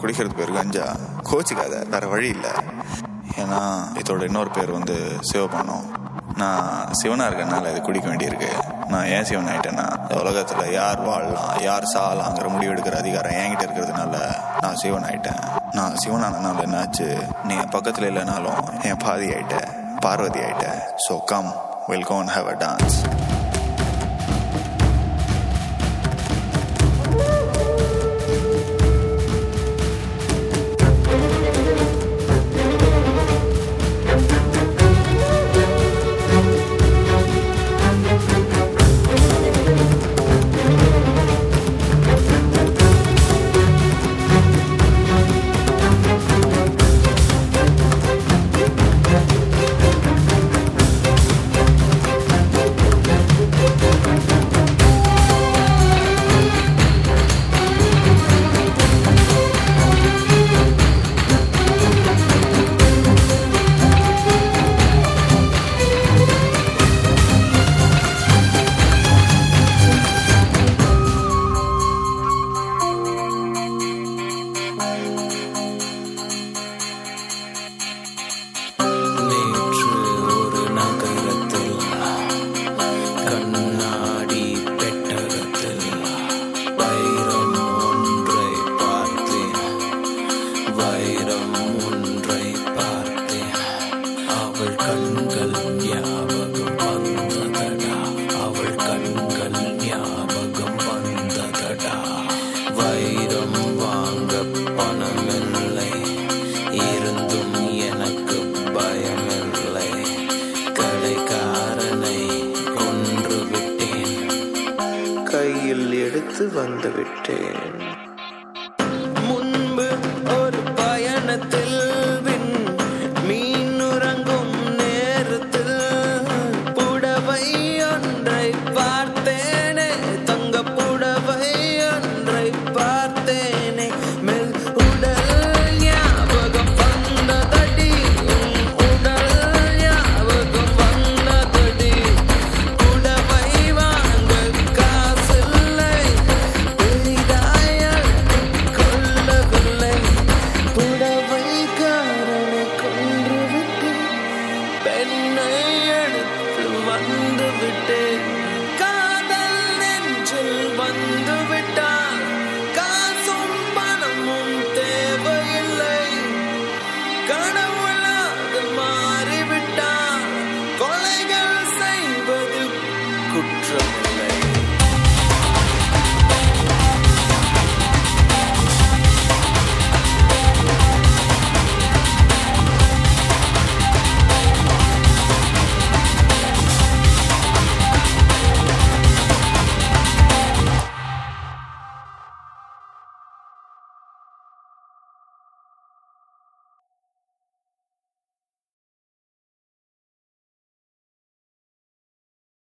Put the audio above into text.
குடிக்கிறது பேர் கஞ்சா. கோச்சிக்காத, வேற வழி இல்லை. ஏன்னா இதோட இன்னொரு பேர் வந்து சிவபானம். நான் சிவனாக இருக்கனால இது குடிக்க வேண்டியிருக்கு. நான் ஏன் சிவன் ஆகிட்டேன்னா, உலகத்தில் யார் வாழலாம் யார் சாகலாங்கிற முடிவு எடுக்கிற அதிகாரம் என்கிட்ட இருக்கிறதுனால நான் சிவன் ஆகிட்டேன். நான் சிவனானனால என்னாச்சு, நீ என் பக்கத்தில் இல்லைனாலும் என் பாதி ஆகிட்ட, பார்வதி ஆகிட்ட. So come, we'll go and have a dance. கையில் எடுத்து வந்து விட்டேன்.